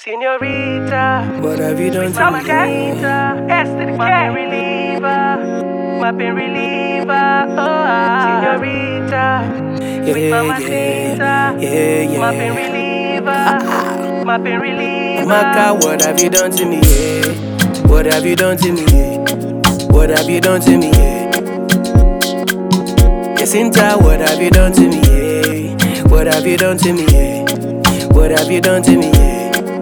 Senorita, what have you done to me? S to the my pain reliever, my pain reliever. Senorita, Yeah. my pain reliever, my pain reliever. Maka, what have you done to me? Yeah. What have you done to me? Yeah. What have you done to me? Yeah. Jacinta, what have you done to me? Yeah. What have you done to me? Yeah. What have you done to me? Yeah.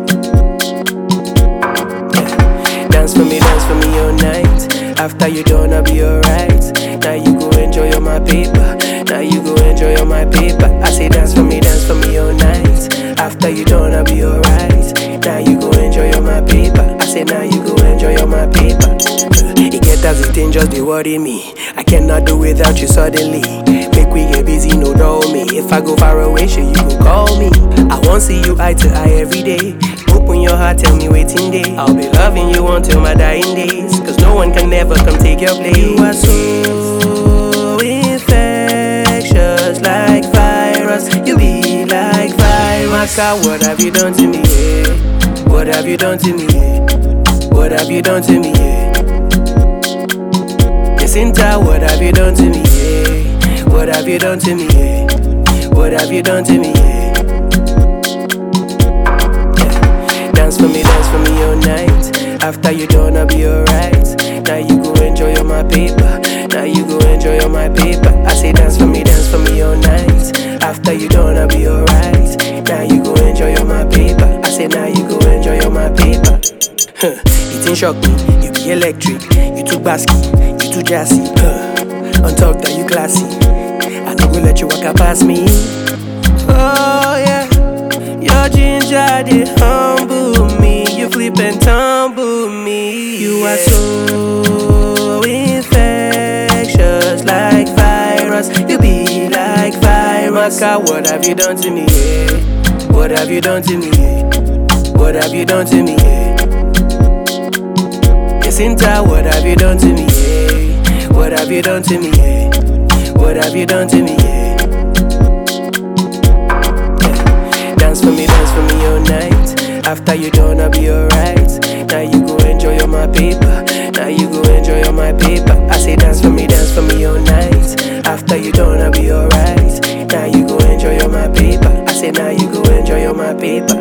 Dance for me all night. After you done, I'll be alright. Now you go enjoy all my paper. Now you go enjoy all my paper. I say dance for me all night. After you done, I'll be alright. Now you go enjoy all my paper. I say now you go enjoy all my paper. It get as it ain't just they worry me. I cannot do without you suddenly. Make we get busy, no doubt me. If I go far away, sure you go call me. I won't see you eye to eye every day. Open your heart, tell me waiting day. I'll be loving you until my dying days. Cause no one can never come take your place. You are so infectious, like virus. You be like virus. Maka, what have you done to me? Yeah? What have you done to me? Yeah? What have you done to me? Yeah? Jacinta, what have you done to me? Yeah? What have you done to me? Yeah? What have you done to me? Yeah? Dance for me all night. After you done, I'll be alright. Now you go enjoy all my paper. Now you go enjoy all my paper. I say dance for me all night. After you done, I'll be alright. Now you go enjoy all my paper. I say now you go enjoy all my paper. It ain't shock me, you be electric. You too basky, you too jassy. On talk that you classy. I no go let you walk past me. Oh yeah. Your ginger, they humble me. You flip and tumble me. You are so infectious, like virus. You be like virus. Maka, what have you done to me? Yeah? What have you done to me? Yeah? What have you done to me? Yeah? Jacinta, what have you done to me? Yeah? What have you done to me? Yeah? What have you done to me? Yeah? Dance for me all night. After you done, I'll be alright. Now you go enjoy all my paper. Now you go enjoy all my paper. I say dance for me all night. After you done, I'll be alright. Now you go enjoy all my paper. I say now you go enjoy all my paper.